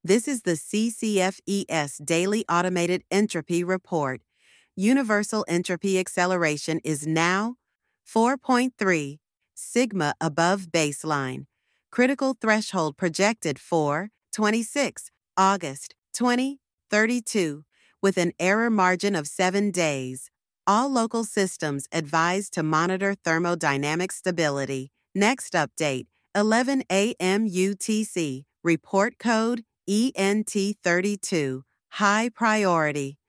This is the CCFES Daily Automated Entropy Report. Universal entropy acceleration is now 4.3 sigma above baseline. Critical threshold projected for 26 August 2032 with an error margin of 7 days. All local systems advised to monitor thermodynamic stability. Next update, 11 a.m. UTC. Report code ENT32. High priority.